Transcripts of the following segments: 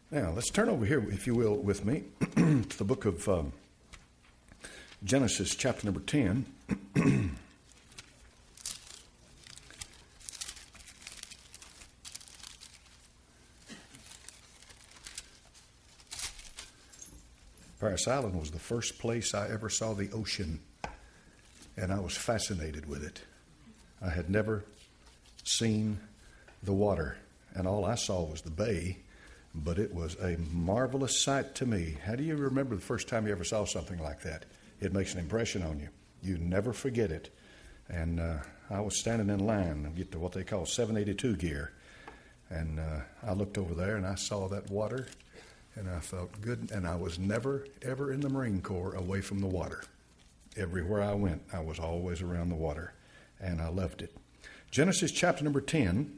Now, let's turn over here, if you will, with me to the book of Genesis, chapter number 10. Parris Island was the first place I ever saw the ocean, and I was fascinated with it. I had never seen the water, and all I saw was the bay, but it was a marvelous sight to me. How do you remember the first time you ever saw something like that? It makes an impression on you. You never forget it. And I was standing in line to get to what they call 782 gear, and I looked over there and I saw that water, and I felt good. And I was never, ever in the Marine Corps away from the water. Everywhere I went, I was always around the water, and I loved it. Genesis chapter number 10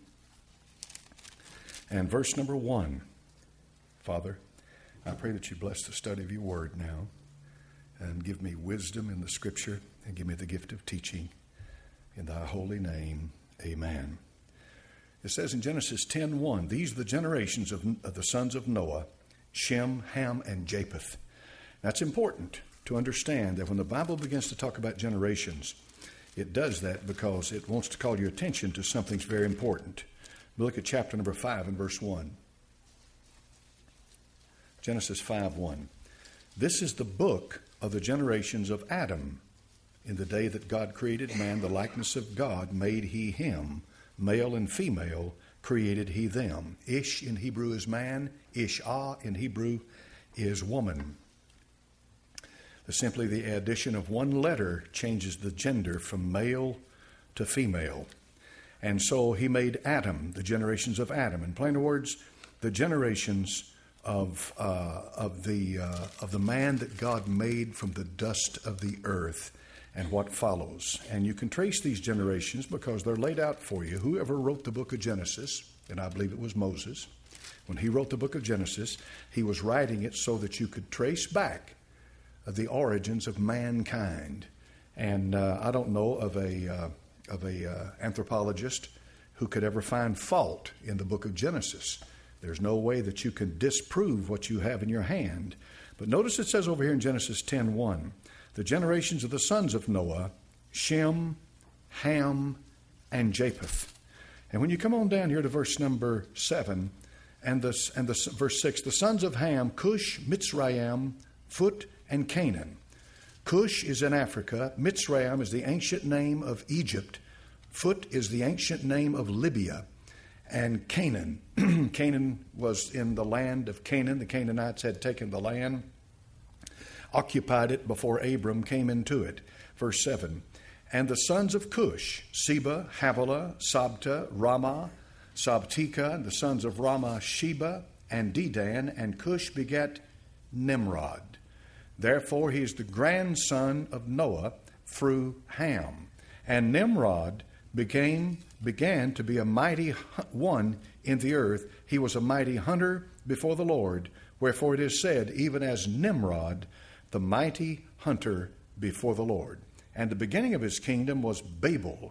and verse number 1. Father, I pray that you bless the study of your word now and give me wisdom in the scripture and give me the gift of teaching. In thy holy name, amen. It says in Genesis 10:1, these are the generations of the sons of Noah, Shem, Ham, and Japheth. That's important to understand that when the Bible begins to talk about generations, it does that because it wants to call your attention to something very important. Look at chapter number 5 and verse 1. Genesis 5:1. This is the book of the generations of Adam. In the day that God created man, the likeness of God made he him. Male and female created he them. Ish in Hebrew is man. Ishah in Hebrew is woman. Simply the addition of one letter changes the gender from male to female. And so he made Adam, the generations of Adam. In plain words, the generations of the man that God made from the dust of the earth and what follows. And you can trace these generations because they're laid out for you. Whoever wrote the book of Genesis, and I believe it was Moses, when he wrote the book of Genesis, he was writing it so that you could trace back the origins of mankind. And I don't know of a anthropologist who could ever find fault in the book of Genesis. There's no way that you can disprove what you have in your hand. But notice it says over here in Genesis 10:1, the generations of the sons of Noah, Shem, Ham, and Japheth. And when you come on down here to verse number 7 and verse 6, the sons of Ham, Cush, Mitzrayim, Phut, and Canaan. Cush is in Africa. Mitzrayim is the ancient name of Egypt. Phut is the ancient name of Libya. And Canaan. Canaan was in the land of Canaan. The Canaanites had taken the land, occupied it before Abram came into it. Verse 7. And the sons of Cush, Seba, Havilah, Sabta, Ramah, Sabtika, and the sons of Ramah, Sheba, and Dedan, and Cush begat Nimrod. Therefore he is the grandson of Noah through Ham. And Nimrod began to be a mighty one in the earth. He was a mighty hunter before the Lord. Wherefore it is said, even as Nimrod, the mighty hunter before the Lord. And the beginning of his kingdom was Babel,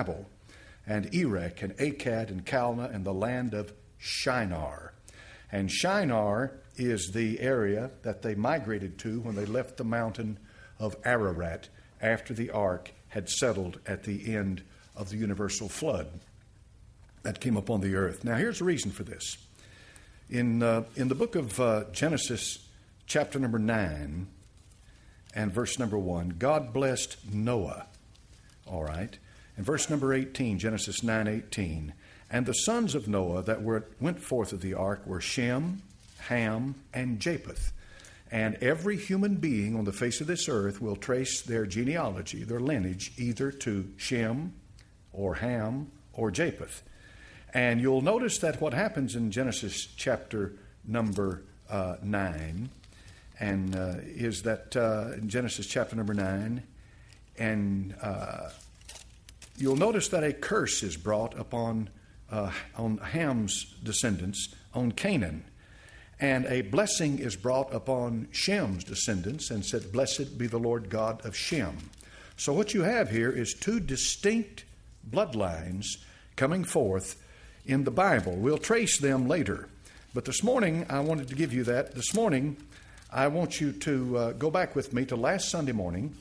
and Erech, and Akkad, and Calneh, and the land of Shinar. And Shinar is the area that they migrated to when they left the mountain of Ararat after the ark had settled at the end of the universal flood that came upon the earth. Now, here's the reason for this. In the book of Genesis, chapter number 9 and verse number 1, God blessed Noah. All right. In verse number 18, Genesis 9:18, and the sons of Noah that went forth of the ark were Shem, Ham, and Japheth. And every human being on the face of this earth will trace their genealogy, their lineage, either to Shem or Ham or Japheth. And you'll notice that what happens in Genesis chapter number 9 and is that in Genesis chapter number 9, and you'll notice that a curse is brought upon on Ham's descendants, on Canaan. And a blessing is brought upon Shem's descendants and said, blessed be the Lord God of Shem. So what you have here is two distinct bloodlines coming forth in the Bible. We'll trace them later. But this morning, I wanted to give you that. This morning, I want you to go back with me to last Sunday morning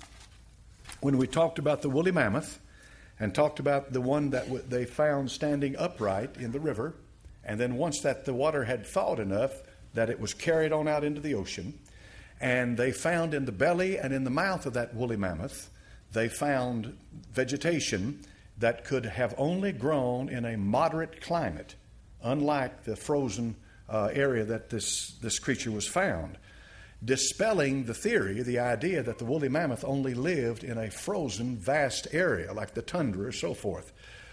when we talked about the woolly mammoth and talked about the one that they found standing upright in the river. And then once that the water had thawed enough that it was carried on out into the ocean, and they found in the belly and in the mouth of that woolly mammoth, they found vegetation that could have only grown in a moderate climate, unlike the frozen area that this creature was found, dispelling the theory, the idea that the woolly mammoth only lived in a frozen, vast area like the tundra or so forth.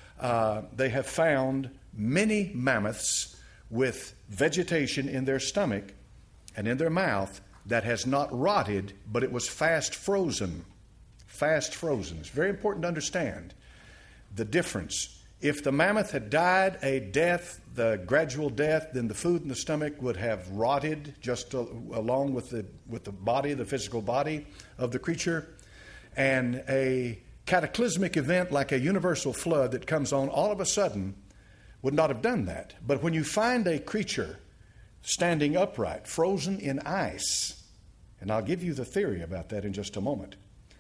They have found many mammoths with vegetation in their stomach and in their mouth that has not rotted, but it was fast frozen. Fast frozen. It's very important to understand the difference. If the mammoth had died a death, the gradual death, then the food in the stomach would have rotted just along with the body, the physical body of the creature. And a cataclysmic event like a universal flood that comes on all of a sudden would not have done that. But when you find a creature standing upright, frozen in ice, and I'll give you the theory about that in just a moment,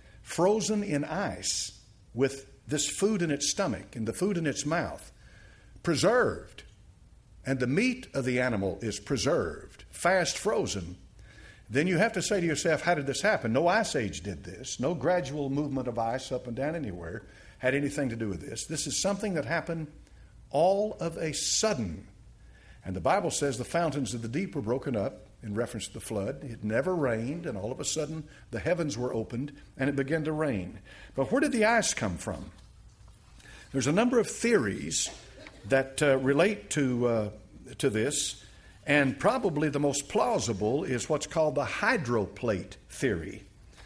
frozen in ice with this food in its stomach and the food in its mouth, preserved, and the meat of the animal is preserved, fast frozen, then you have to say to yourself, how did this happen? No ice age did this. No gradual movement of ice up and down anywhere had anything to do with this. This is something that happened all of a sudden. And the Bible says the fountains of the deep were broken up in reference to the flood. It never rained, and all of a sudden the heavens were opened and it began to rain. But where did the ice come from? There's a number of theories that relate to this, and probably the most plausible is what's called the hydroplate theory.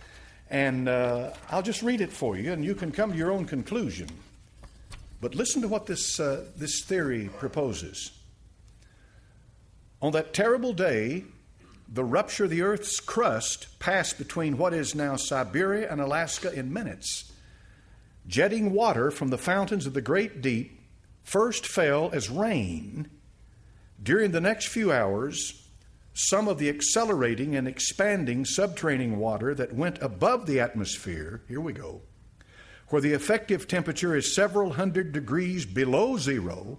And I'll just read it for you, and you can come to your own conclusion. But listen to what this theory proposes. On that terrible day, the rupture of the Earth's crust passed between what is now Siberia and Alaska in minutes. Jetting water from the fountains of the great deep first fell as rain. During the next few hours, some of the accelerating and expanding subterranean water that went above the atmosphere, here we go, where the effective temperature is several hundred degrees below zero,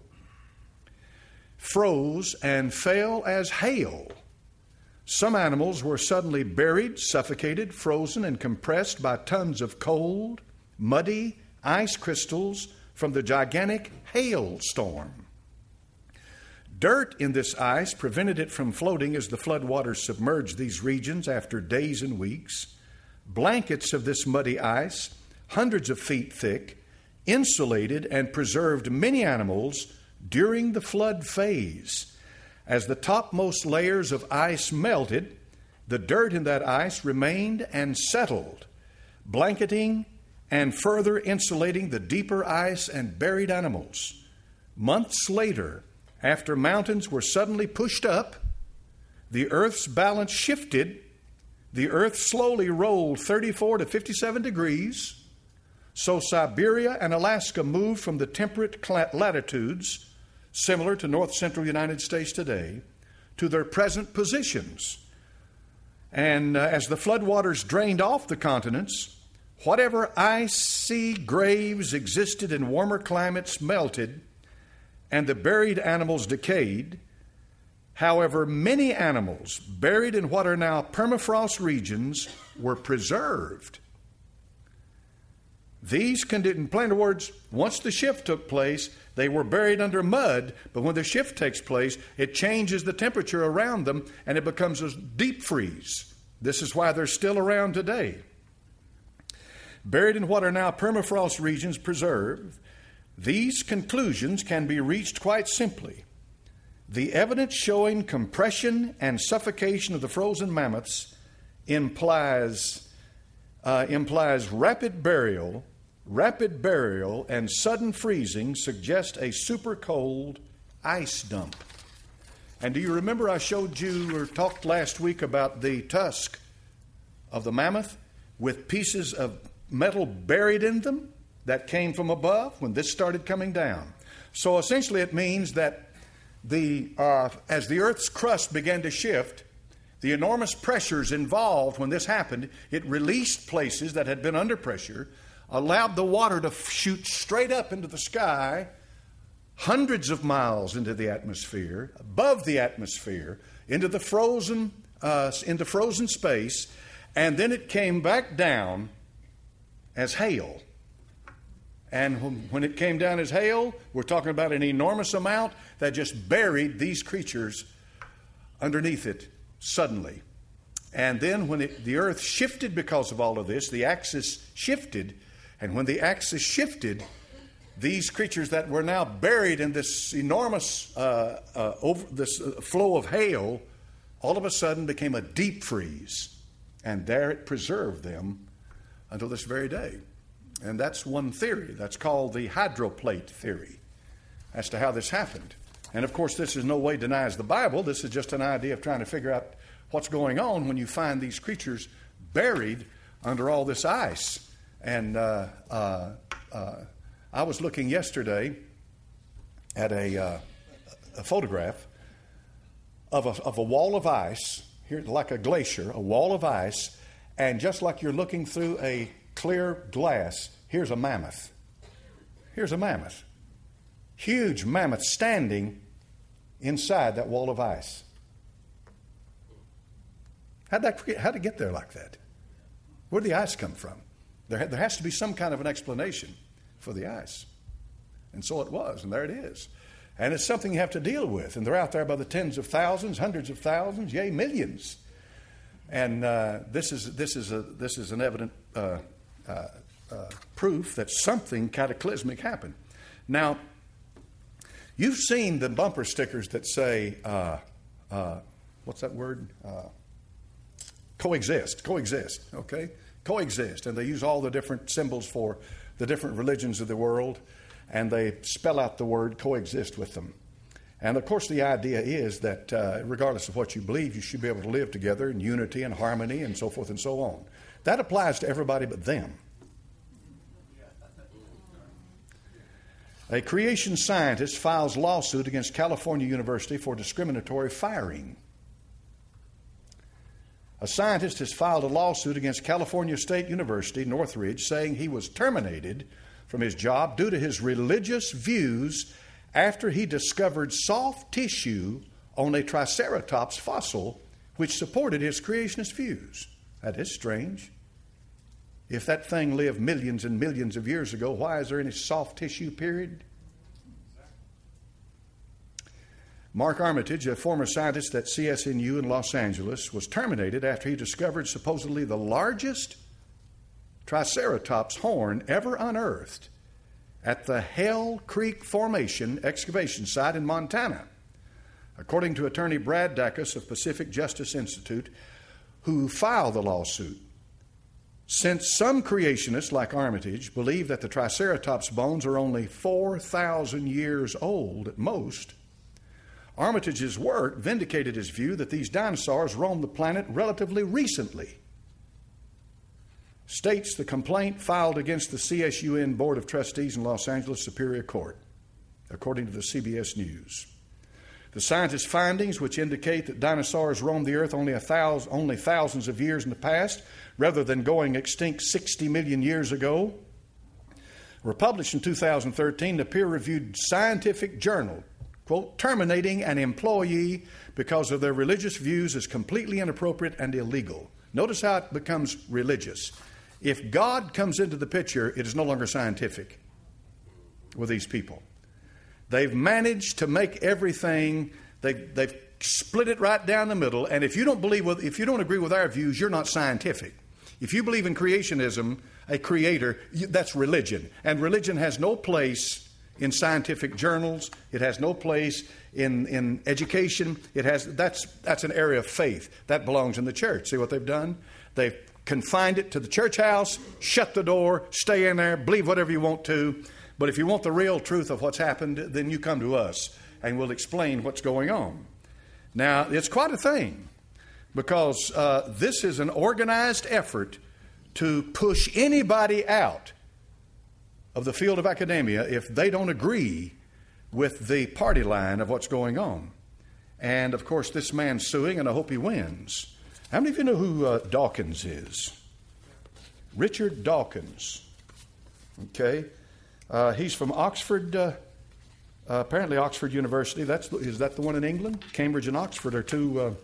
froze and fell as hail. Some animals were suddenly buried, suffocated, frozen, and compressed by tons of cold, muddy ice crystals from the gigantic hailstorm. Dirt in this ice prevented it from floating as the floodwaters submerged these regions after days and weeks. Blankets of this muddy ice, hundreds of feet thick, insulated and preserved many animals during the flood phase. As the topmost layers of ice melted, the dirt in that ice remained and settled, blanketing and further insulating the deeper ice and buried animals. Months later, after mountains were suddenly pushed up, the Earth's balance shifted. The Earth slowly rolled 34 to 57 degrees. So Siberia and Alaska moved from the temperate latitudes, similar to north-central United States today, to their present positions. And as the floodwaters drained off the continents, whatever icy graves existed in warmer climates melted, and the buried animals decayed. However, many animals buried in what are now permafrost regions were preserved. These in plain words, once the shift took place, they were buried under mud, but when the shift takes place, it changes the temperature around them and it becomes a deep freeze. This is why they're still around today. Buried in what are now permafrost regions preserved, these conclusions can be reached quite simply. The evidence showing compression and suffocation of the frozen mammoths implies rapid burial and sudden freezing suggest a super cold ice dump. And do you remember I showed you or talked last week about the tusk of the mammoth with pieces of metal buried in them that came from above when this started coming down? So essentially it means that as the earth's crust began to shift, the enormous pressures involved when this happened, it released places that had been under pressure, allowed the water to shoot straight up into the sky, hundreds of miles into the atmosphere, above the atmosphere, into frozen space, and then it came back down as hail. And when it came down as hail, we're talking about an enormous amount that just buried these creatures underneath it suddenly. And then when the earth shifted because of all of this, the axis shifted. And when the axis shifted, these creatures that were now buried in this enormous flow of hail, all of a sudden became a deep freeze. And there it preserved them until this very day. And that's one theory. That's called the hydroplate theory as to how this happened. And of course, this in no way denies the Bible. This is just an idea of trying to figure out what's going on when you find these creatures buried under all this ice. And I was looking yesterday at a photograph of a wall of ice, here like a glacier, a wall of ice, and just like you're looking through a clear glass, here's a mammoth. Here's a mammoth. Huge mammoth standing inside that wall of ice. How'd it get there like that? Where did the ice come from? There has to be some kind of an explanation for the ice. And so it was, and there it is. And it's something you have to deal with. And they're out there by the tens of thousands, hundreds of thousands, yea, millions. And this is an evident proof that something cataclysmic happened. Now, you've seen the bumper stickers that say, what's that word? Coexist, okay? Coexist. And they use all the different symbols for the different religions of the world, and they spell out the word coexist with them. And of course, the idea is that regardless of what you believe, you should be able to live together in unity and harmony and so forth and so on. That applies to everybody but them. A creation scientist files lawsuit against California University for discriminatory firing. A scientist has filed a lawsuit against California State University, Northridge, saying he was terminated from his job due to his religious views after he discovered soft tissue on a Triceratops fossil which supported his creationist views. That is strange. If that thing lived millions and millions of years ago, why is there any soft tissue, period? Mark Armitage, a former scientist at CSNU in Los Angeles, was terminated after he discovered supposedly the largest Triceratops horn ever unearthed at the Hell Creek Formation excavation site in Montana. According to attorney Brad Dacus of Pacific Justice Institute, who filed the lawsuit, since some creationists like Armitage believe that the Triceratops bones are only 4,000 years old at most, Armitage's work vindicated his view that these dinosaurs roamed the planet relatively recently. States the complaint filed against the CSUN Board of Trustees in Los Angeles Superior Court, according to the CBS News. The scientists' findings, which indicate that dinosaurs roamed the earth only thousands of years in the past, rather than going extinct 60 million years ago, were published in 2013 in a peer-reviewed scientific journal, quote, terminating an employee because of their religious views is completely inappropriate and illegal. Notice how it becomes religious. If God comes into the picture, it is no longer scientific with these people. They've managed to make everything, they've split it right down the middle, and if you don't agree with our views, you're not scientific. If you believe in creationism, a creator, that's religion. And religion has no place in scientific journals. It has no place in education. That's an area of faith. That belongs in the church. See what they've done? They've confined it to the church house, shut the door, stay in there, believe whatever you want to. But if you want the real truth of what's happened, then you come to us and we'll explain what's going on. Now, it's quite a thing because this is an organized effort to push anybody out of the field of academia if they don't agree with the party line of what's going on. And, of course, this man's suing, and I hope he wins. How many of you know who Dawkins is? Richard Dawkins. Okay. He's from Oxford, apparently Oxford University. Is that the one in England? Cambridge and Oxford are two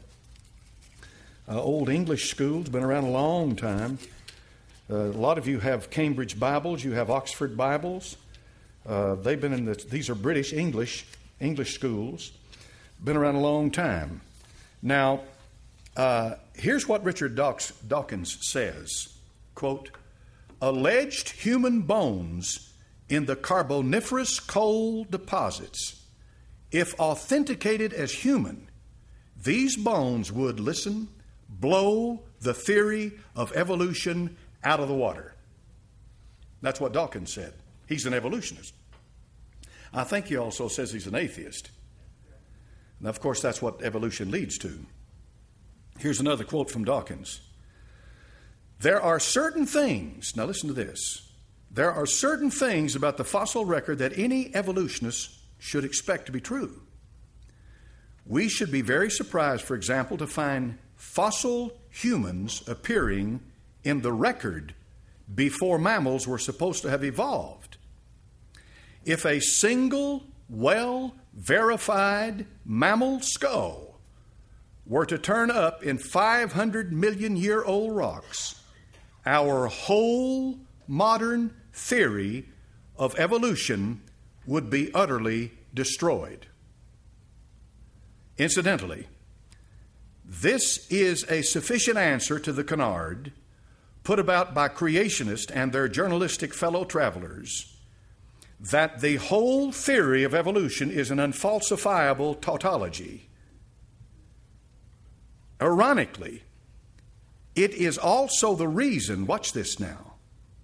old English schools, been around a long time. A lot of you have Cambridge Bibles. You have Oxford Bibles. They've been in these are British English schools. Been around a long time. Now, here's what Richard Dawkins says. Quote, alleged human bones in the Carboniferous coal deposits, if authenticated as human, these bones would, listen, blow the theory of evolution out of the water. That's what Dawkins said. He's an evolutionist. I think he also says he's an atheist. And of course, that's what evolution leads to. Here's another quote from Dawkins. There are certain things, now listen to this, there are certain things about the fossil record that any evolutionist should expect to be true. We should be very surprised, for example, to find fossil humans appearing in the record before mammals were supposed to have evolved. If a single, well-verified mammal skull were to turn up in 500 million year old rocks, our whole modern theory of evolution would be utterly destroyed. Incidentally, this is a sufficient answer to the canard put about by creationists and their journalistic fellow travelers that the whole theory of evolution is an unfalsifiable tautology. Ironically, it is also the reason, watch this now,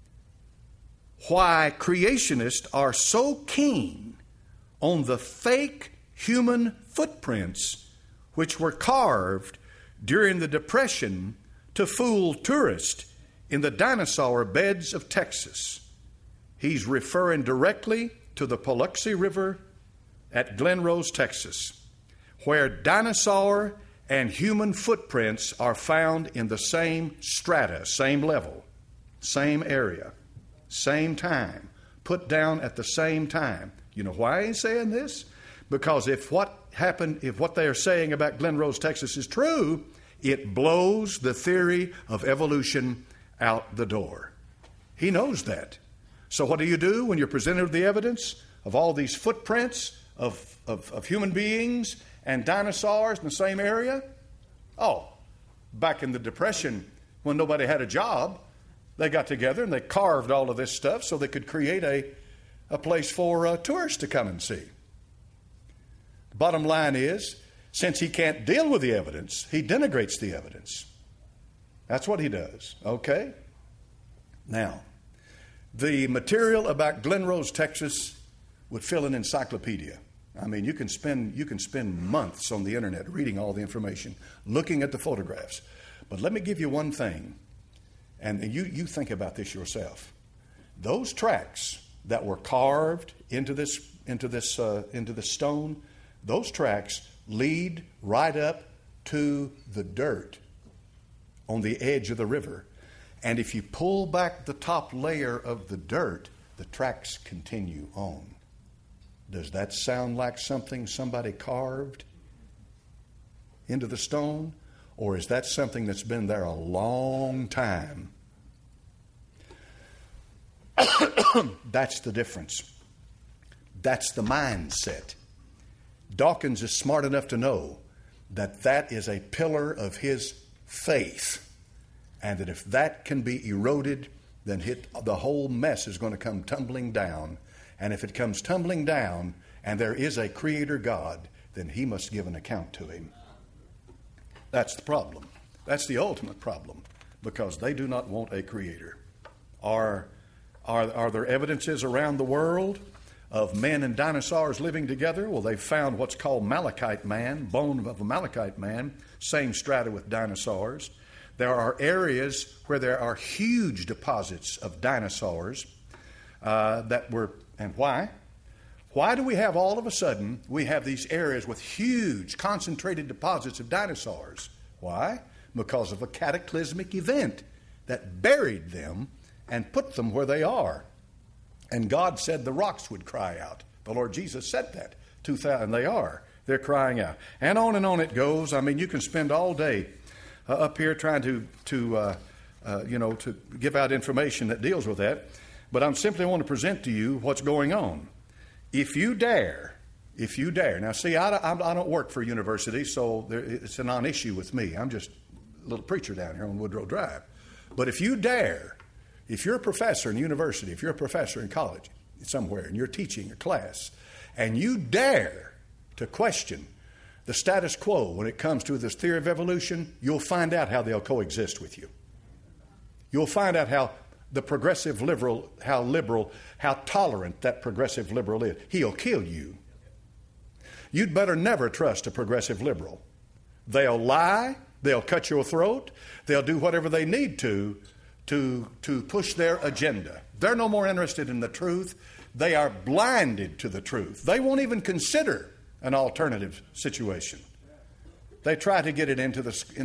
why creationists are so keen on the fake human footprints which were carved during the Depression to fool tourists in the dinosaur beds of Texas. He's referring directly to the Paluxy River at Glen Rose, Texas, where dinosaur and human footprints are found in the same strata, same level, same area, same time, put down at the same time. You know why he's saying this? Because if what they are saying about Glen Rose, Texas is true, it blows the theory of evolution out the door. He knows that. So what do you do when you're presented with the evidence of all these footprints of human beings and dinosaurs in the same area? Oh, back in the Depression, when nobody had a job, they got together and they carved all of this stuff so they could create a place for tourists to come and see. Bottom line is, since he can't deal with the evidence, he denigrates the evidence. That's what he does, okay? Now, the material about Glen Rose, Texas would fill an encyclopedia. I mean, you can spend months on the internet reading all the information, looking at the photographs. But let me give you one thing, and you think about this yourself. Those tracks that were carved into this stone, those tracks lead right up to the dirt on the edge of the river. And if you pull back the top layer of the dirt, the tracks continue on. Does that sound like something somebody carved into the stone? Or is that something that's been there a long time? That's the difference. That's the mindset. Dawkins is smart enough to know that that is a pillar of his faith, and that if that can be eroded, then the whole mess is going to come tumbling down. And if it comes tumbling down and there is a creator God, then he must give an account to him. That's the problem. That's the ultimate problem, because they do not want a creator. Are there evidences around the world of men and dinosaurs living together? Well, they've found what's called Malachite man, bone of a Malachite man, same strata with dinosaurs. There are areas where there are huge deposits of dinosaurs that were, and why? Why do we have all of a sudden, we have these areas with huge concentrated deposits of dinosaurs? Why? Because of a cataclysmic event that buried them and put them where they are. And God said the rocks would cry out. The Lord Jesus said that. 2,000, they are. They're crying out. And on it goes. I mean, you can spend all day up here trying to give out information that deals with that. But I simply want to present to you what's going on. If you dare, now see, I don't work for a university, so it's a non-issue with me. I'm just a little preacher down here on Woodrow Drive. But if you dare, if you're a professor in a university, if you're a professor in college somewhere, and you're teaching a class, and you dare to question the status quo when it comes to this theory of evolution, you'll find out how they'll coexist with you. You'll find out how the progressive liberal, how tolerant that progressive liberal is. He'll kill you. You'd better never trust a progressive liberal. They'll lie. They'll cut your throat. They'll do whatever they need to push their agenda. They're no more interested in the truth. They are blinded to the truth. They won't even consider an alternative situation. They try to get it into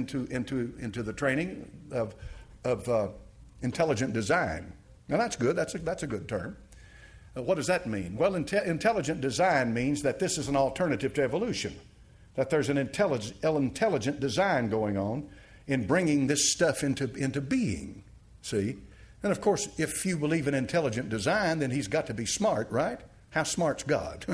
the training of intelligent design. Now that's good. That's a good term. What does that mean? Well, intelligent design means that this is an alternative to evolution. That there's an intelligent design going on in bringing this stuff into being. See? And of course, if you believe in intelligent design, then he's got to be smart, right? How smart's God?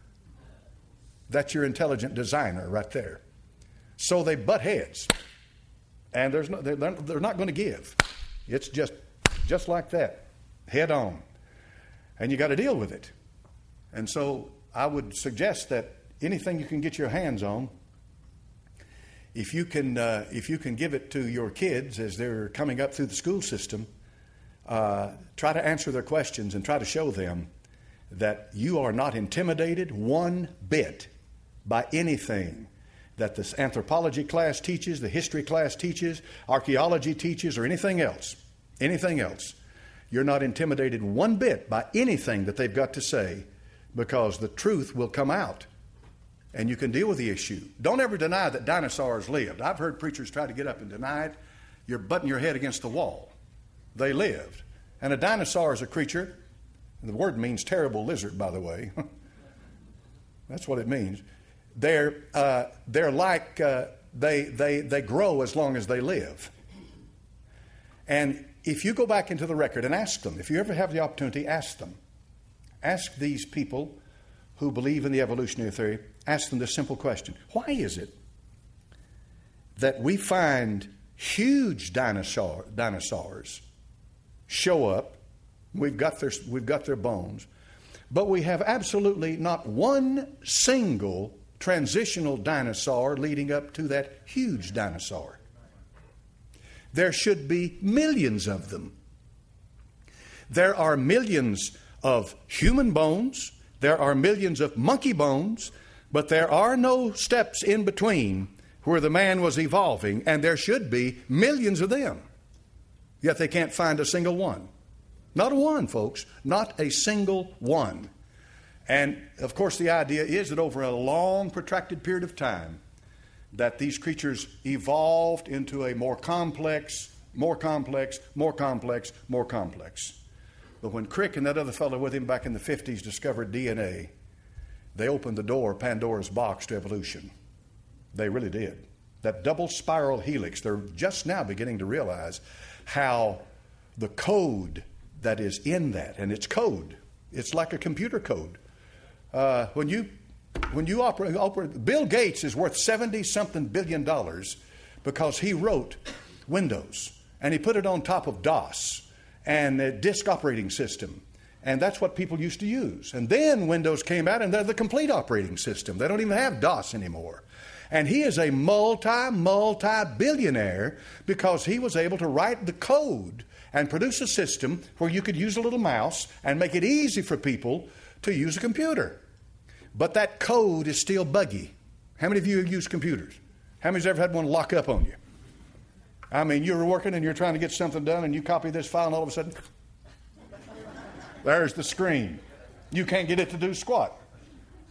That's your intelligent designer right there. So they butt heads. And they're not going to give. It's just like that, head on. And you got to deal with it. And so I would suggest that anything you can get your hands on, if you can give it to your kids as they're coming up through the school system, try to answer their questions and try to show them that you are not intimidated one bit by anything that this anthropology class teaches, the history class teaches, archaeology teaches, or anything else. Anything else. You're not intimidated one bit by anything that they've got to say, because the truth will come out and you can deal with the issue. Don't ever deny that dinosaurs lived. I've heard preachers try to get up and deny it. You're butting your head against the wall. They lived. And a dinosaur is a creature. The word means terrible lizard, by the way. That's what it means. They're like they grow as long as they live. And if you go back into the record and ask them, if you ever have the opportunity, ask them. Ask these people who believe in the evolutionary theory, ask them this simple question. Why is it that we find huge dinosaurs show up, we've got their bones, but we have absolutely not one single transitional dinosaur leading up to that huge dinosaur? There should be millions of them. There are millions of human bones. There are millions of monkey bones. But there are no steps in between where the man was evolving, and there should be millions of them. Yet they can't find a single one. Not a one, folks. Not a single one. And, of course, the idea is that over a long, protracted period of time, that these creatures evolved into a more complex. But when Crick and that other fellow with him back in the 50s discovered DNA, they opened the door, Pandora's box, to evolution. They really did. That double spiral helix, they're just now beginning to realize how the code that is in that, and it's code. It's like a computer code. When you operate, Bill Gates is worth $70-something billion because he wrote Windows and he put it on top of DOS and a disk operating system. And that's what people used to use. And then Windows came out and they're the complete operating system. They don't even have DOS anymore. And he is a multi-billionaire because he was able to write the code and produce a system where you could use a little mouse and make it easy for people to use a computer. But that code is still buggy. How many of you have used computers? How many's ever had one lock up on you? I mean, you were working and you're trying to get something done and you copy this file and all of a sudden, there's the screen. You can't get it to do squat.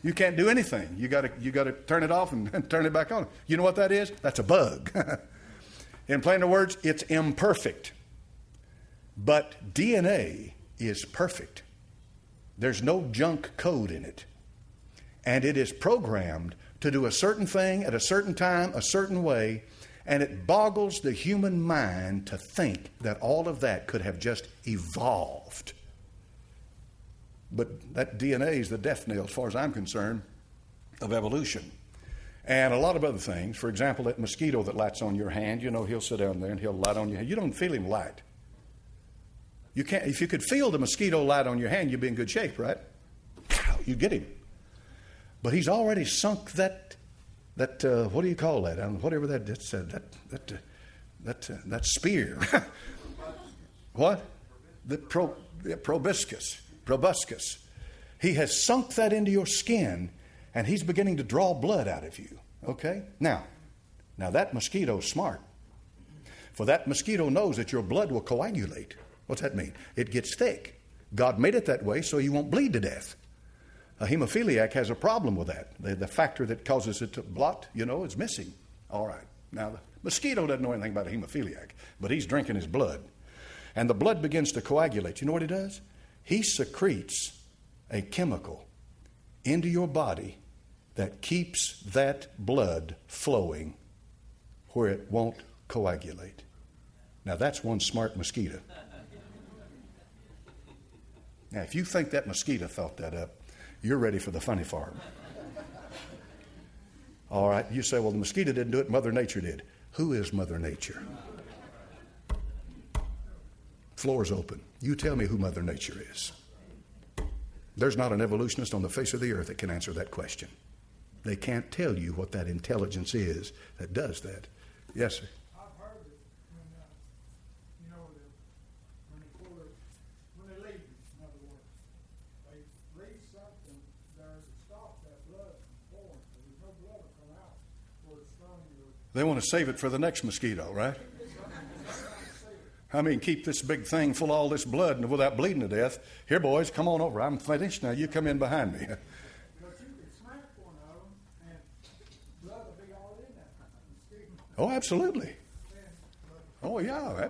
You can't do anything. You got to turn it off and turn it back on. You know what that is? That's a bug. In plainer words, it's imperfect. But DNA is perfect. There's no junk code in it. And it is programmed to do a certain thing at a certain time, a certain way, and it boggles the human mind to think that all of that could have just evolved. But that DNA is the death knell, as far as I'm concerned, of evolution. And a lot of other things. For example, that mosquito that lights on your hand, you know, he'll sit down there and he'll light on your hand. You don't feel him light. You can't. If you could feel the mosquito light on your hand, you'd be in good shape, right? You'd get him. But he's already sunk that what do you call that? Whatever that spear. What? The proboscis. He has sunk that into your skin, and he's beginning to draw blood out of you. Okay? Now that mosquito's smart. For that mosquito knows that your blood will coagulate. What's that mean? It gets thick. God made it that way so you won't bleed to death. A hemophiliac has a problem with that. The factor that causes it to blot, is missing. All right. Now, the mosquito doesn't know anything about a hemophiliac, but he's drinking his blood. And the blood begins to coagulate. You know what he does? He secretes a chemical into your body that keeps that blood flowing where it won't coagulate. Now, that's one smart mosquito. Now, if you think that mosquito thought that up, you're ready for the funny farm. All right, you say, well, the mosquito didn't do it, Mother Nature did. Who is Mother Nature? Floor's open. You tell me who Mother Nature is. There's not an evolutionist on the face of the earth that can answer that question. They can't tell you what that intelligence is that does that. Yes, sir. I've heard it when they leave, in other words. They leave something there to stop that blood from pouring. There's no blood will come out for it's from your... They want to save it for the next mosquito, right? I mean, keep this big thing full of all this blood and without bleeding to death. Here, boys, come on over. I'm finished now. You come in behind me. Because you could smack one of them and blood will be all in that mosquito. Oh, absolutely. Oh, yeah.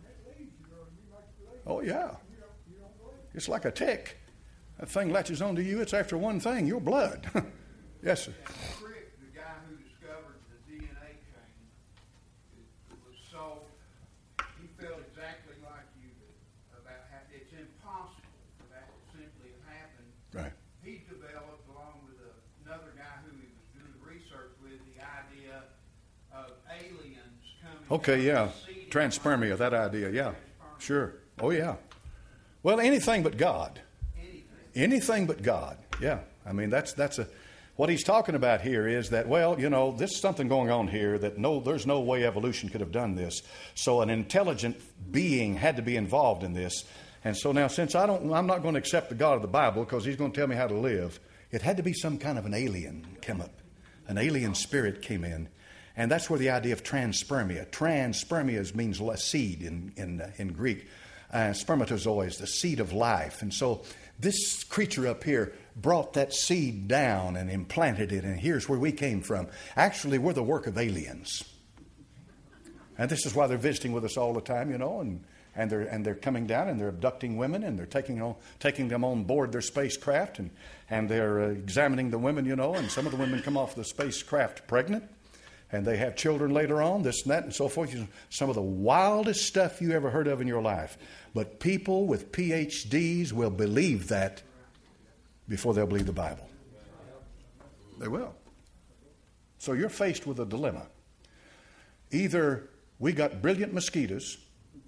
Oh, yeah. It's like a tick. That thing latches onto you. It's after one thing, your blood. Yes, sir. Crick, the guy who discovered the DNA chain, it was so, he felt exactly like you about how it's impossible for that to simply have happened. Right. He developed, along with another guy who he was doing the research with, the idea of aliens coming. Okay, yeah. Transpermia, that idea, yeah. Sure. Oh, yeah. Well, anything but God. Anything but God. Yeah. I mean, that's what he's talking about here is that, well, there's something going on here that there's no way evolution could have done this. So an intelligent being had to be involved in this. And so now, since I'm not going to accept the God of the Bible because he's going to tell me how to live, it had to be some kind of an alien came up. An alien spirit came in. And that's where the idea of transpermia. Transpermia means seed in Greek. Spermatozoa is the seed of life. And so this creature up here brought that seed down and implanted it, and here's where we came from. Actually, we're the work of aliens. And this is why they're visiting with us all the time, and they're coming down and they're abducting women and they're taking them on board their spacecraft and they're examining the women, and some of the women come off the spacecraft pregnant. And they have children later on, this and that and so forth. Some of the wildest stuff you ever heard of in your life. But people with PhDs will believe that before they'll believe the Bible. They will. So you're faced with a dilemma. Either we got brilliant mosquitoes,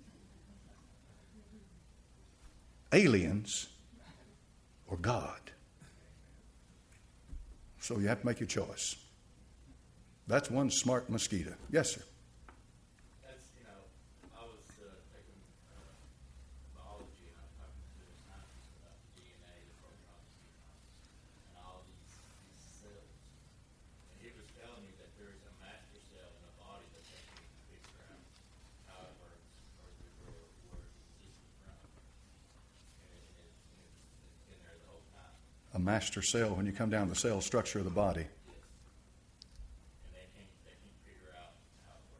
aliens, or God. So you have to make your choice. That's one smart mosquito. Yes, sir. That's, I was taking biology and I was talking to the scientists about the DNA, the protons, and all these cells. And he was telling me that there is a master cell in the body that they can figure out how it works or where it's existing from. And it's in there the whole time. A master cell when you come down the cell structure of the body. And they can't figure out how it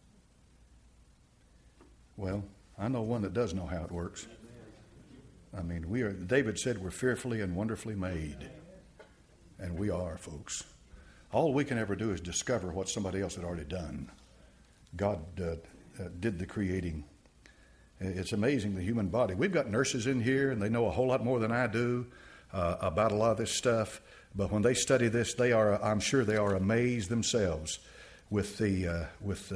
works. Well, I know one that does know how it works. I mean, David said we're fearfully and wonderfully made. And we are, folks. All we can ever do is discover what somebody else had already done. God did the creating. It's amazing, the human body. We've got nurses in here, and they know a whole lot more than I do about a lot of this stuff. But when they study this, I'm sure they are amazed themselves with the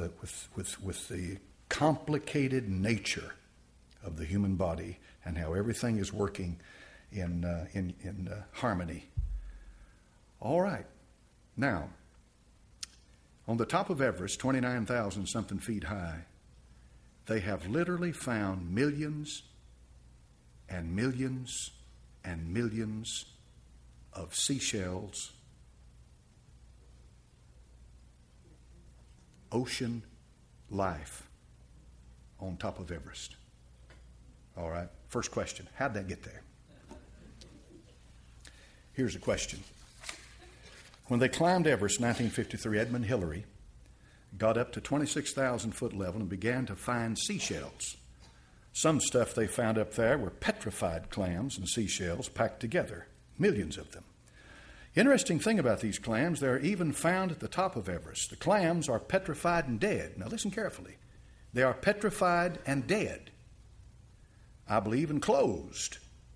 complicated nature of the human body and how everything is working in harmony. All right. Now, on the top of Everest, 29,000 something feet high, they have literally found millions and millions and millions of seashells, ocean life on top of Everest. All right. First question, how'd that get there? Here's a question. When they climbed Everest in 1953, Edmund Hillary got up to 26,000 foot level and began to find seashells. Some stuff they found up there were petrified clams and seashells packed together, millions of them. Interesting thing about these clams, they're even found at the top of Everest. The clams are petrified and dead. Now listen carefully. They are petrified and dead. I believe in closed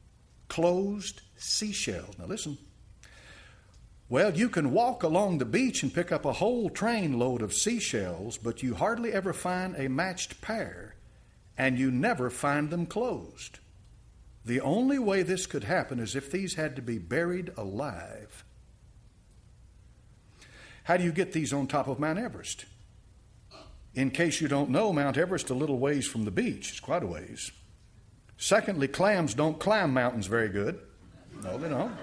seashells. Now listen. Well, you can walk along the beach and pick up a whole train load of seashells, but you hardly ever find a matched pair, and you never find them closed. The only way this could happen is if these had to be buried alive. How do you get these on top of Mount Everest? In case you don't know, Mount Everest a little ways from the beach. It's quite a ways. Secondly, clams don't climb mountains very good. No, they don't.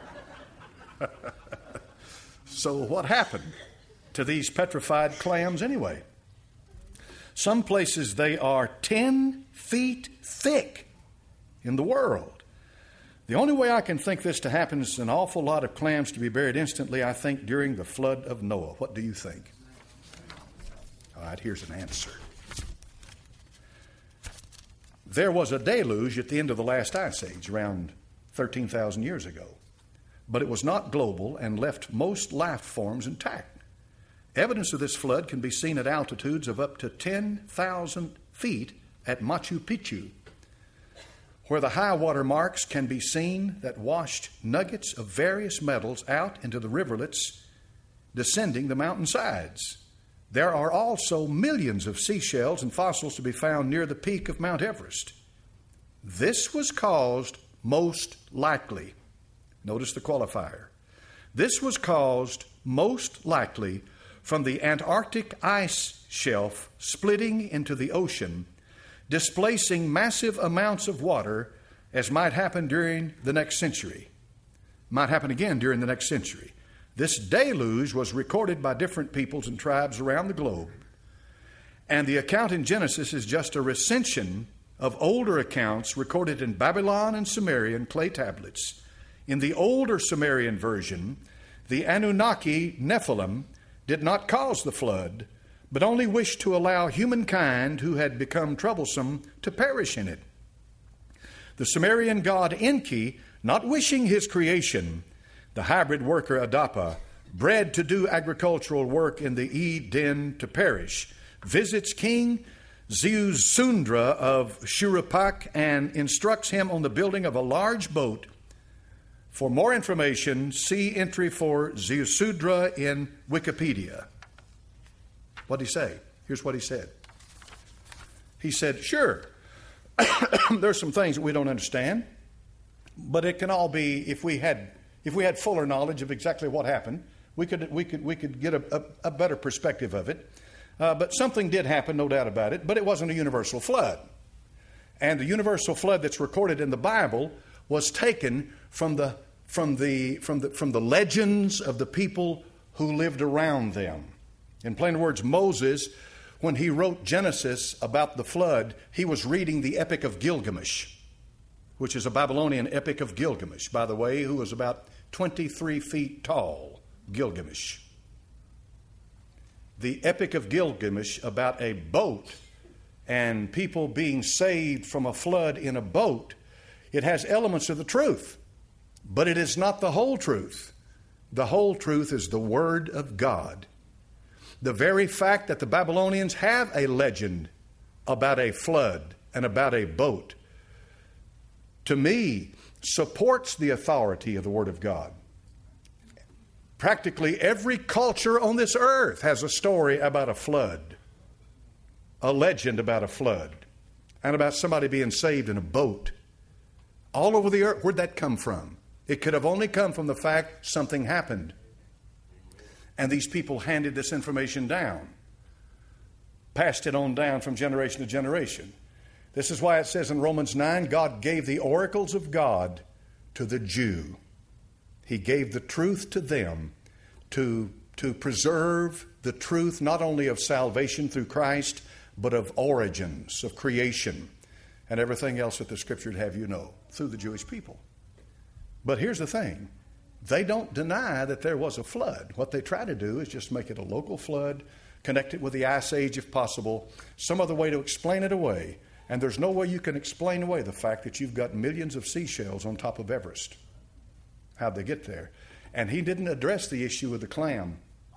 So what happened to these petrified clams anyway? Some places they are 10 feet thick in the world. The only way I can think this to happen is an awful lot of clams to be buried instantly, I think, during the flood of Noah. What do you think? All right, here's an answer. There was a deluge at the end of the last ice age, around 13,000 years ago. But it was not global and left most life forms intact. Evidence of this flood can be seen at altitudes of up to 10,000 feet at Machu Picchu, where the high water marks can be seen that washed nuggets of various metals out into the rivulets descending the mountain sides. There are also millions of seashells and fossils to be found near the peak of Mount Everest. This was caused most likely. Notice the qualifier. This was caused most likely from the Antarctic ice shelf splitting into the ocean, displacing massive amounts of water, as might happen during the next century. Might happen again during the next century. This deluge was recorded by different peoples and tribes around the globe. And the account in Genesis is just a recension of older accounts recorded in Babylon and Sumerian clay tablets. In the older Sumerian version, the Anunnaki Nephilim did not cause the flood, but only wished to allow humankind who had become troublesome to perish in it. The Sumerian god Enki, not wishing his creation, the hybrid worker Adapa, bred to do agricultural work in the Eden to perish, visits King Ziusudra of Shuruppak and instructs him on the building of a large boat. For more information, see entry for Ziusudra in Wikipedia. What did he say? Here's what he said. He said, sure, there's some things that we don't understand, but it can all be, if we had fuller knowledge of exactly what happened, we could get a better perspective of it. But something did happen, no doubt about it, but it wasn't a universal flood. And the universal flood that's recorded in the Bible was taken from the legends of the people who lived around them. In plain words, Moses, when he wrote Genesis about the flood, he was reading the Epic of Gilgamesh, which is a Babylonian Epic of Gilgamesh, by the way, who was about 23 feet tall, Gilgamesh. The Epic of Gilgamesh about a boat and people being saved from a flood in a boat, it has elements of the truth, but it is not the whole truth. The whole truth is the Word of God. The very fact that the Babylonians have a legend about a flood and about a boat, to me, supports the authority of the Word of God. Practically every culture on this earth has a story about a flood, a legend about a flood, and about somebody being saved in a boat. All over the earth. Where'd that come from? It could have only come from the fact something happened. And these people handed this information down, passed it on down from generation to generation. This is why it says in Romans 9, God gave the oracles of God to the Jew. He gave the truth to them to preserve the truth not only of salvation through Christ, but of origins, of creation, and everything else that the Scripture would have you know through the Jewish people. But here's the thing. They don't deny that there was a flood. What they try to do is just make it a local flood, connect it with the Ice Age if possible, some other way to explain it away. And there's no way you can explain away the fact that you've got millions of seashells on top of Everest. How'd they get there? And he didn't address the issue of the clam.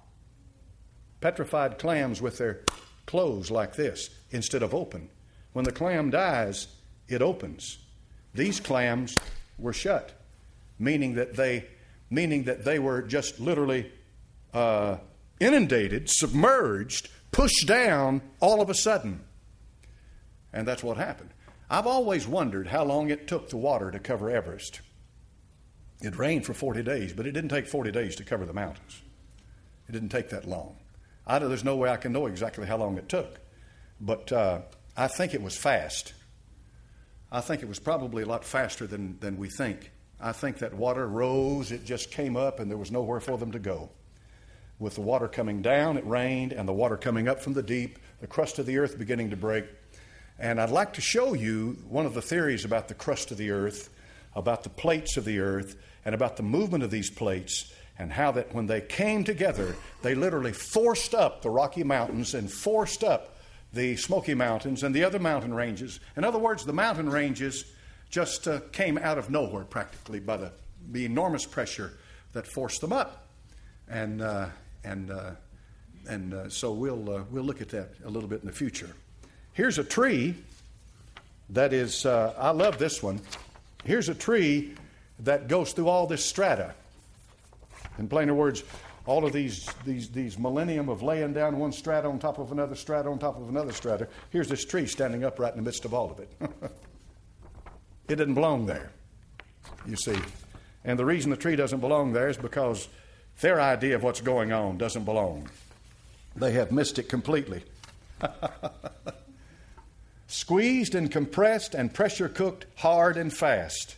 Petrified clams with their closed like this instead of open. When the clam dies, it opens. These clams were shut, meaning that they were just literally inundated, submerged, pushed down all of a sudden. And that's what happened. I've always wondered how long it took the water to cover Everest. It rained for 40 days, but it didn't take 40 days to cover the mountains. It didn't take that long. There's no way I can know exactly how long it took. But I think it was fast. I think it was probably a lot faster than we think. I think that water rose, it just came up, and there was nowhere for them to go. With the water coming down, it rained, and the water coming up from the deep, the crust of the earth beginning to break. And I'd like to show you one of the theories about the crust of the earth, about the plates of the earth, and about the movement of these plates, and how that when they came together, they literally forced up the Rocky Mountains and forced up the Smoky Mountains and the other mountain ranges. In other words, the mountain ranges just came out of nowhere practically by the enormous pressure that forced them up. And so we'll look at that a little bit in the future. Here's a tree that is, I love this one. Here's a tree that goes through all this strata. In plainer words, all of these millennium of laying down one strata on top of another strata on top of another strata. Here's this tree standing upright in the midst of all of it. It didn't belong there, you see. And the reason the tree doesn't belong there is because their idea of what's going on doesn't belong. They have missed it completely. Squeezed and compressed and pressure cooked hard and fast.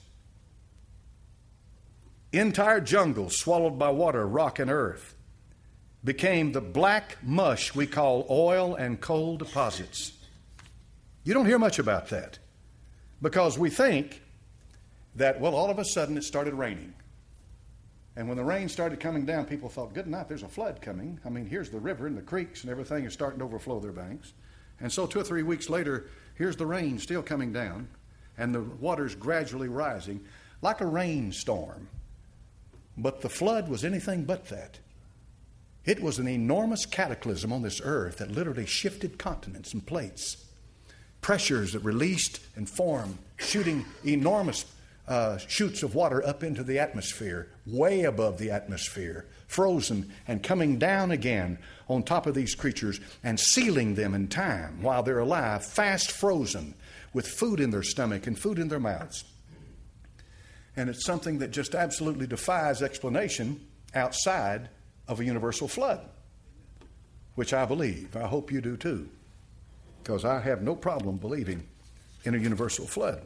Entire jungles swallowed by water, rock, and earth became the black mush we call oil and coal deposits. You don't hear much about that because we think that, well, all of a sudden it started raining. And when the rain started coming down, people thought, good night, there's a flood coming. I mean, here's the river and the creeks and everything is starting to overflow their banks. And so 2 or 3 weeks later, here's the rain still coming down and the water's gradually rising like a rainstorm. But the flood was anything but that. It was an enormous cataclysm on this earth that literally shifted continents and plates. Pressures that released and formed, shooting enormous shoots of water up into the atmosphere, way above the atmosphere, frozen and coming down again on top of these creatures and sealing them in time while they're alive, fast frozen with food in their stomach and food in their mouths. And it's something that just absolutely defies explanation outside of a universal flood, which I believe. I hope you do too, because I have no problem believing in a universal flood.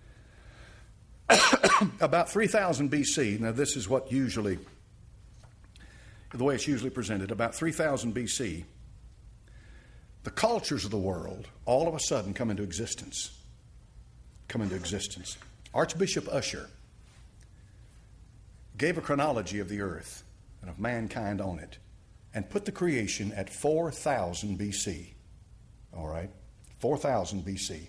About 3000 BC, now this is what usually, the way it's usually presented, about 3000 BC, the cultures of the world all of a sudden come into existence. Archbishop Usher gave a chronology of the earth and of mankind on it, and put the creation at 4,000 BC. All right? 4,000 BC.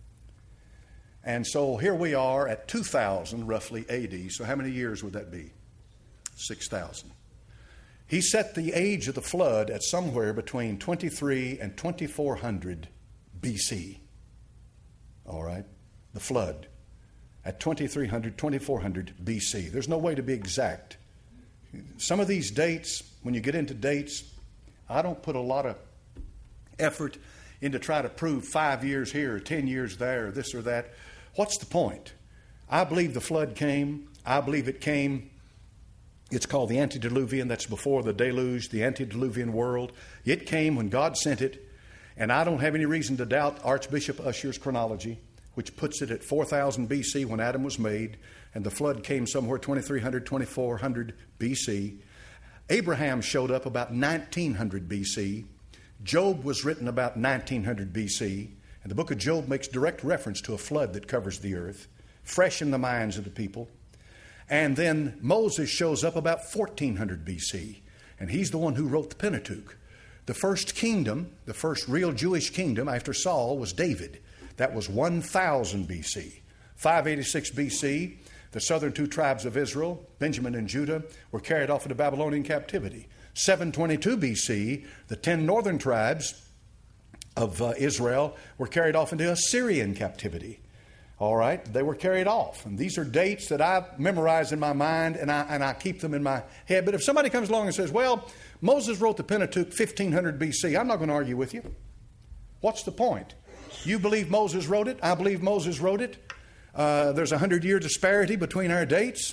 And so here we are at 2000 roughly AD. So how many years would that be? 6,000. He set the age of the flood at somewhere between 23 and 2400 BC. All right? The flood at 2300, 2400 BC. There's no way to be exact. Some of these dates, when you get into dates, I don't put a lot of effort into try to prove 5 years here or 10 years there or this or that. What's the point? I believe the flood came. I believe it came. It's called the antediluvian. That's before the deluge, the antediluvian world. It came when God sent it. And I don't have any reason to doubt Archbishop Ussher's chronology, which puts it at 4000 BC when Adam was made. And the flood came somewhere 2300, 2400 BC. Abraham showed up about 1900 BC. Job was written about 1900 BC. And the book of Job makes direct reference to a flood that covers the earth, fresh in the minds of the people. And then Moses shows up about 1400 BC. And he's the one who wrote the Pentateuch. The first kingdom, the first real Jewish kingdom after Saul was David. That was 1000 BC. 586 BC, the southern two tribes of Israel, Benjamin and Judah, were carried off into Babylonian captivity. 722 BC, the 10 northern tribes of Israel were carried off into Assyrian captivity. All right, they were carried off. And these are dates that I've memorized in my mind, and I keep them in my head. But if somebody comes along and says, well, Moses wrote the Pentateuch 1500 BC, I'm not going to argue with you. What's the point? You believe Moses wrote it. I believe Moses wrote it. There's a 100-year disparity between our dates.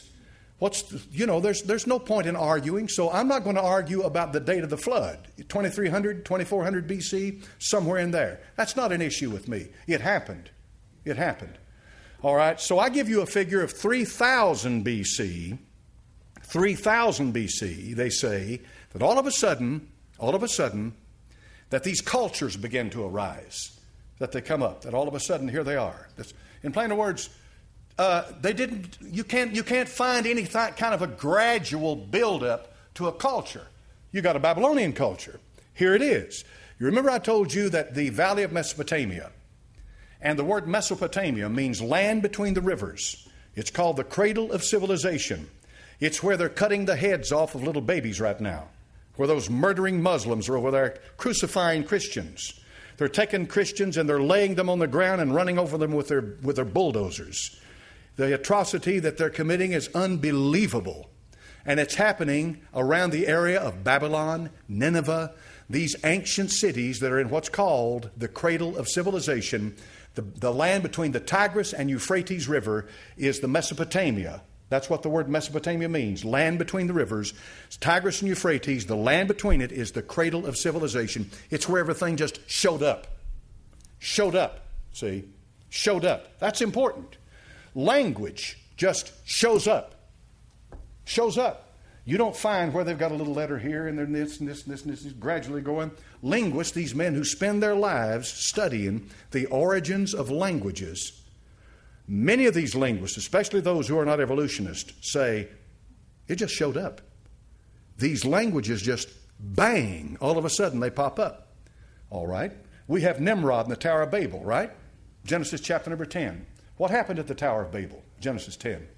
There's no point in arguing, so I'm not going to argue about the date of the flood, 2300, 2400 BC, somewhere in there. That's not an issue with me. It happened. It happened. All right, so I give you a figure of 3000 BC. 3000 BC, they say that all of a sudden, that these cultures begin to arise, that they come up, that all of a sudden here they are. In plain words, you can't find any kind of a gradual buildup to a culture. You got a Babylonian culture. Here it is. You remember I told you that the valley of Mesopotamia, and the word Mesopotamia means land between the rivers. It's called the cradle of civilization. It's where they're cutting the heads off of little babies right now, where those murdering Muslims are over there crucifying Christians. They're taking Christians and they're laying them on the ground and running over them with their bulldozers. The atrocity that they're committing is unbelievable. And it's happening around the area of Babylon, Nineveh, these ancient cities that are in what's called the cradle of civilization. The land between the Tigris and Euphrates River is the Mesopotamia. That's what the word Mesopotamia means, land between the rivers. It's Tigris and Euphrates, the land between it is the cradle of civilization. It's where everything just showed up. Showed up, see? Showed up. That's important. Language just shows up. Shows up. You don't find where they've got a little letter here and then this and this and this and this is gradually going. Linguists, these men who spend their lives studying the origins of languages, many of these linguists, especially those who are not evolutionists, say it just showed up. These languages just bang, all of a sudden they pop up. All right? We have Nimrod in the Tower of Babel, right? Genesis chapter number 10. What happened at the Tower of Babel? Genesis 10.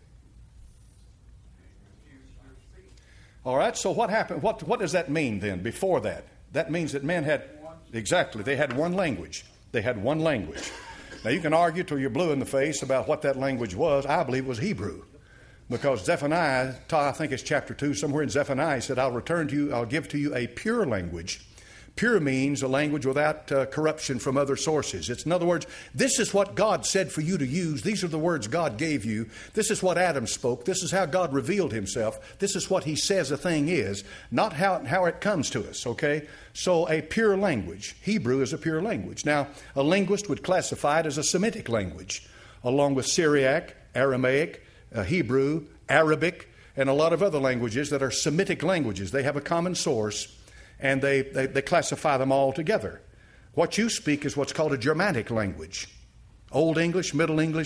All right, so what happened? What does that mean then before that? That means that men had, exactly, they had one language. They had one language. Now you can argue till you're blue in the face about what that language was. I believe it was Hebrew. Because Zephaniah, I think it's chapter 2, somewhere in Zephaniah, he said, I'll give to you a pure language. Pure means a language without corruption from other sources. It's, in other words, this is what God said for you to use. These are the words God gave you. This is what Adam spoke. This is how God revealed himself. This is what he says a thing is, not how it comes to us, okay? So a pure language. Hebrew is a pure language. Now, a linguist would classify it as a Semitic language, along with Syriac, Aramaic, Hebrew, Arabic, and a lot of other languages that are Semitic languages. They have a common source. And they classify them all together. What you speak is what's called a Germanic language. Old English, Middle English,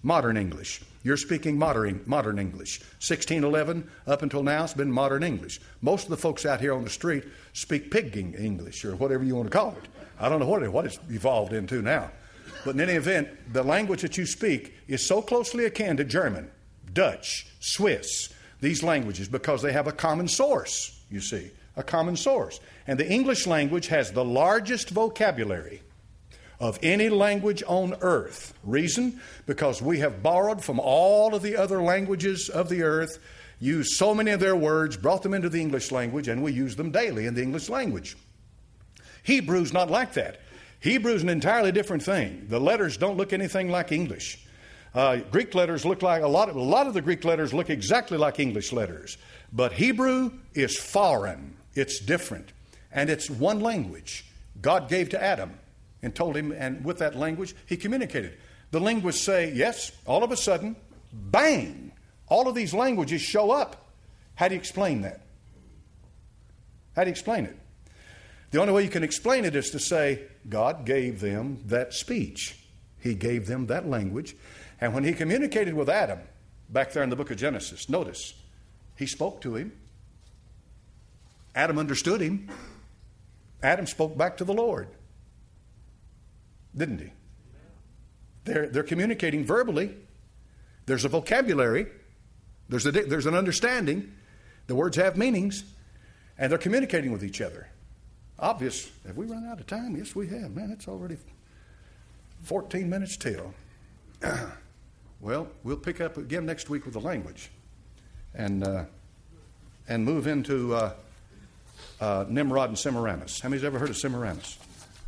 modern English. You're speaking modern English. 1611 up until now has been modern English. Most of the folks out here on the street speak pigging English or whatever you want to call it. I don't know what it's evolved into now. But in any event, the language that you speak is so closely akin to German, Dutch, Swiss, these languages, because they have a common source, you see, a common source. And the English language has the largest vocabulary of any language on earth. Reason? Because we have borrowed from all of the other languages of the earth, used so many of their words, brought them into the English language, and we use them daily in the English language. Hebrew's not like that. Hebrew's an entirely different thing. The letters don't look anything like English. Greek letters look like a lot of the Greek letters look exactly like English letters. But Hebrew is foreign. It's different. And it's one language God gave to Adam and told him, and with that language, he communicated. The linguists say, yes, all of a sudden, bang, all of these languages show up. How do you explain that? How do you explain it? The only way you can explain it is to say, God gave them that speech. He gave them that language. And when he communicated with Adam, back there in the book of Genesis, notice, he spoke to him. Adam understood him. Adam spoke back to the Lord. Didn't he? They're communicating verbally. There's a vocabulary. There's an understanding. The words have meanings. And they're communicating with each other. Obvious. Have we run out of time? Yes, we have. Man, it's already 14 minutes till. Well, we'll pick up again next week with the language. And move into Nimrod and Semiramis. How many's ever heard of Semiramis?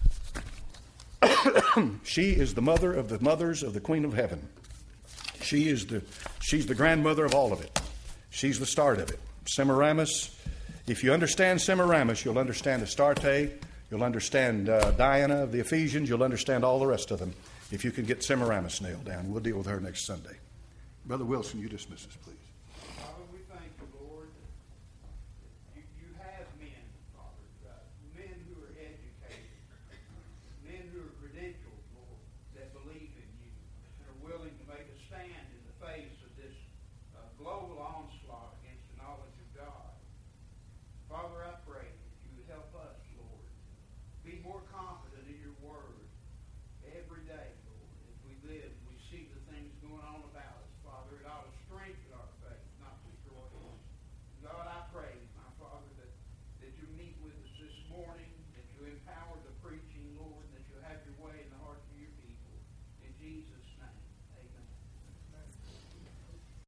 She is the mother of the mothers of the Queen of Heaven. She's the grandmother of all of it. She's the start of it. Semiramis, if you understand Semiramis, you'll understand Astarte, you'll understand Diana of the Ephesians, you'll understand all the rest of them. If you can get Semiramis nailed down, we'll deal with her next Sunday. Brother Wilson, you dismiss us, please.